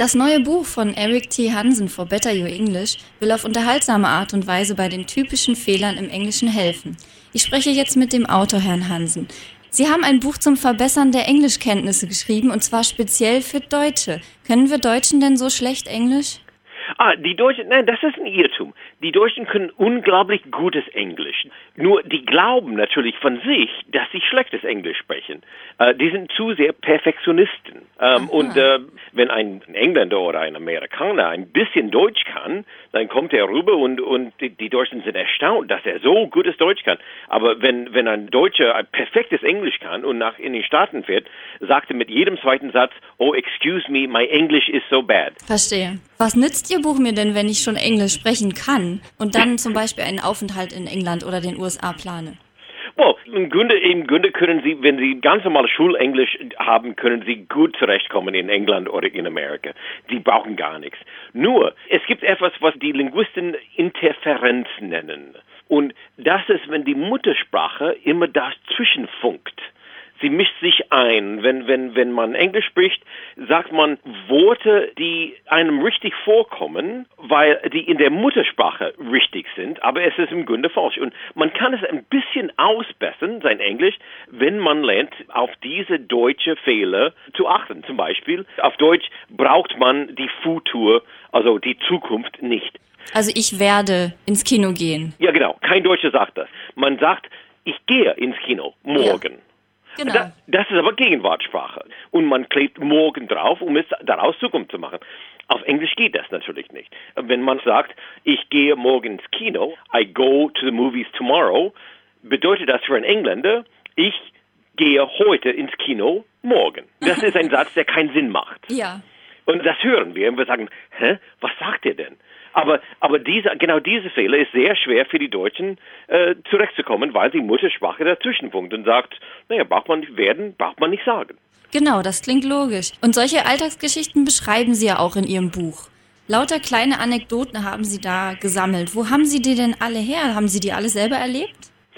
Das neue Buch von Eric T. Hansen, For Better Your English, will auf unterhaltsame Art und Weise bei den typischen Fehlern im Englischen helfen. Ich spreche jetzt mit dem Autor, Herrn Hansen. Sie haben ein Buch zum Verbessern der Englischkenntnisse geschrieben, und zwar speziell für Deutsche. Können wir Deutschen denn so schlecht Englisch? Die Deutschen, nein, das ist ein Irrtum. Die Deutschen können unglaublich gutes Englisch. Nur die glauben natürlich von sich, dass sie schlechtes Englisch sprechen. Die sind zu sehr Perfektionisten. Und wenn ein Engländer oder ein Amerikaner ein bisschen Deutsch kann, dann kommt er rüber und die Deutschen sind erstaunt, dass er so gutes Deutsch kann. Aber wenn ein Deutscher ein perfektes Englisch kann und in den Staaten fährt, sagt er mit jedem zweiten Satz, "Oh, excuse me, my English is so bad." Verstehe. Was nützt Ihr Buch mir denn, wenn ich schon Englisch sprechen kann und dann zum Beispiel einen Aufenthalt in England oder den USA plane? Well, im Grunde können Sie, wenn Sie ganz normales Schulenglisch haben, können Sie gut zurechtkommen in England oder in Amerika. Sie brauchen gar nichts. Nur, es gibt etwas, was die Linguisten Interferenz nennen. Und das ist, wenn die Muttersprache immer dazwischen funkt. Sie mischt sich ein. Wenn man Englisch spricht, sagt man Worte, die einem richtig vorkommen, weil die in der Muttersprache richtig sind, aber es ist im Grunde falsch. Und man kann es ein bisschen ausbessern, sein Englisch, wenn man lernt, auf diese deutsche Fehler zu achten. Zum Beispiel, auf Deutsch braucht man die Futur, also die Zukunft nicht. Also ich werde ins Kino gehen. Ja, genau. Kein Deutscher sagt das. Man sagt, ich gehe ins Kino morgen. Ja. Genau. Das ist aber Gegenwartssprache. Und man klebt morgen drauf, um es daraus Zukunft zu machen. Auf Englisch geht das natürlich nicht. Wenn man sagt, ich gehe morgen ins Kino, I go to the movies tomorrow, bedeutet das für einen Engländer, ich gehe heute ins Kino morgen. Das ist ein Satz, der keinen Sinn macht. Ja. Und das hören wir und wir sagen, was sagt ihr denn? Aber genau diese Fehler ist sehr schwer für die Deutschen zurechtzukommen, weil die Muttersprache dazwischen funkt und sagt, braucht man nicht werden, braucht man nicht sagen. Genau, das klingt logisch. Und solche Alltagsgeschichten beschreiben Sie ja auch in Ihrem Buch. Lauter kleine Anekdoten haben Sie da gesammelt. Wo haben Sie die denn alle her? Haben Sie die alle selber erlebt?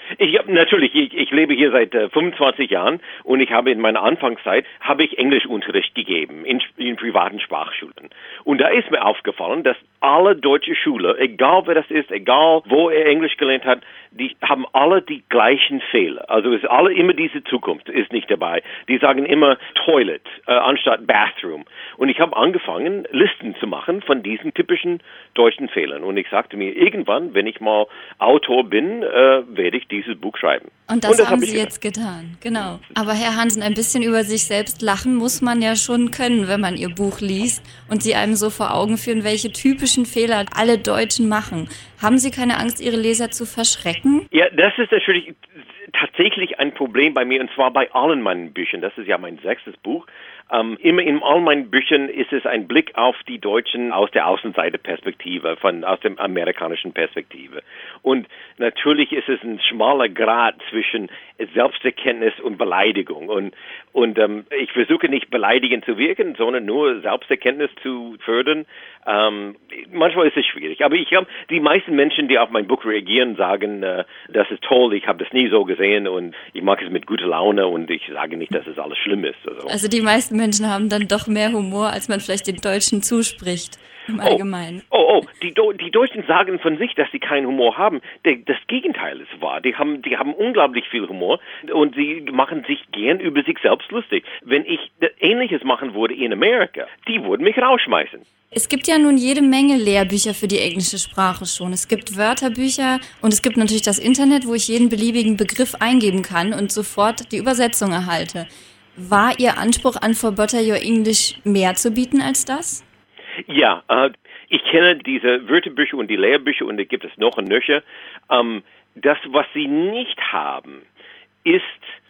Ich lebe hier seit 25 Jahren und ich habe in meiner Anfangszeit Englischunterricht gegeben in privaten Sprachschulen. Und da ist mir aufgefallen, dass alle deutsche Schüler, egal wer das ist, egal wo er Englisch gelernt hat, die haben alle die gleichen Fehler. Also es ist alle immer diese Zukunft ist nicht dabei. Die sagen immer Toilet anstatt Bathroom. Und ich habe angefangen, Listen zu machen von diesen typischen deutschen Fehlern. Und ich sagte mir, irgendwann, wenn ich mal Autor bin, werde ich dieses Buch schreiben. Und das haben Sie jetzt getan, genau. Aber Herr Hansen, ein bisschen über sich selbst lachen muss man ja schon können, wenn man Ihr Buch liest und Sie einem so vor Augen führen, welche typischen Fehler alle Deutschen machen. Haben Sie keine Angst, Ihre Leser zu verschrecken? Ja, das ist natürlich tatsächlich ein Problem bei mir, und zwar bei allen meinen Büchern. Das ist ja mein 6. Buch. Immer in all meinen Büchern ist es ein Blick auf die Deutschen aus der Außenseiterperspektive, aus der amerikanischen Perspektive. Und natürlich ist es ein schmaler Grat zwischen Selbsterkenntnis und Beleidigung. Und ich versuche nicht beleidigend zu wirken, sondern nur Selbsterkenntnis zu fördern. Manchmal ist es schwierig. Aber ich glaube, die meisten Menschen, die auf mein Buch reagieren, sagen, das ist toll, ich habe das nie so gesehen und ich mag es mit guter Laune und ich sage nicht, dass es alles schlimm ist. Also die meisten Menschen haben dann doch mehr Humor, als man vielleicht den Deutschen zuspricht. Im Allgemeinen. Die Deutschen sagen von sich, dass sie keinen Humor haben. Das Gegenteil ist wahr. Die haben unglaublich viel Humor und sie machen sich gern über sich selbst lustig. Wenn ich Ähnliches machen würde in Amerika, die würden mich rausschmeißen. Es gibt ja nun jede Menge Lehrbücher für die englische Sprache schon. Es gibt Wörterbücher und es gibt natürlich das Internet, wo ich jeden beliebigen Begriff eingeben kann und sofort die Übersetzung erhalte. War Ihr Anspruch an For Better Your English mehr zu bieten als das? Ja, ich kenne diese Wörterbücher und die Lehrbücher und da gibt es noch ein nöcher. Das, was sie nicht haben, ist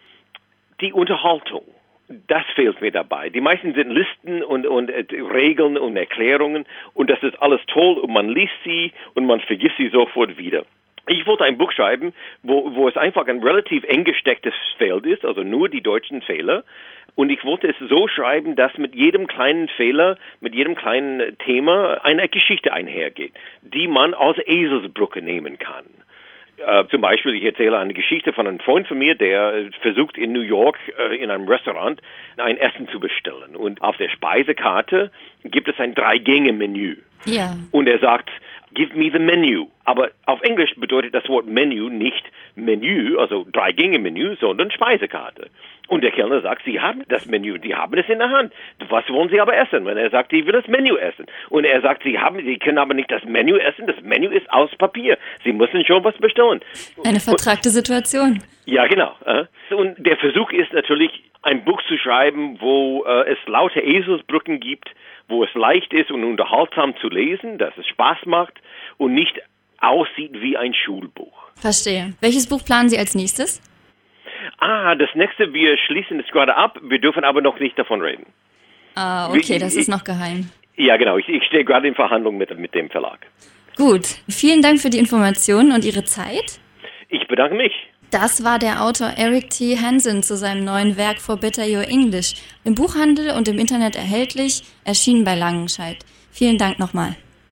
die Unterhaltung. Das fehlt mir dabei. Die meisten sind Listen und Regeln und Erklärungen und das ist alles toll und man liest sie und man vergisst sie sofort wieder. Ich wollte ein Buch schreiben, wo es einfach ein relativ eng gestecktes Feld ist, also nur die deutschen Fehler. Und ich wollte es so schreiben, dass mit jedem kleinen Fehler, mit jedem kleinen Thema eine Geschichte einhergeht, die man als Eselsbrücke nehmen kann. Zum Beispiel, ich erzähle eine Geschichte von einem Freund von mir, der versucht in New York in einem Restaurant ein Essen zu bestellen. Und auf der Speisekarte gibt es ein 3-Gänge-Menü. Ja. Und er sagt, give me the menu. Aber auf Englisch bedeutet das Wort Menü nicht Menü, also 3-Gänge-Menü, sondern Speisekarte. Und der Kellner sagt, Sie haben das Menü, die haben es in der Hand. Was wollen Sie aber essen? Und er sagt, ich will das Menü essen. Und er sagt, Sie können aber nicht das Menü essen, das Menü ist aus Papier. Sie müssen schon was bestellen. Eine vertragte Situation. Ja, genau. Und der Versuch ist natürlich, ein Buch zu schreiben, wo es lauter Eselsbrücken gibt, wo es leicht ist und unterhaltsam zu lesen, dass es Spaß macht und nicht aussieht wie ein Schulbuch. Verstehe. Welches Buch planen Sie als nächstes? Das nächste, wir schließen es gerade ab, wir dürfen aber noch nicht davon reden. Okay, das ist noch geheim. Ja, genau. Ich stehe gerade in Verhandlung mit dem Verlag. Gut. Vielen Dank für die Informationen und Ihre Zeit. Ich bedanke mich. Das war der Autor Eric T. Hansen zu seinem neuen Werk For Better Your English. Im Buchhandel und im Internet erhältlich, erschienen bei Langenscheidt. Vielen Dank nochmal.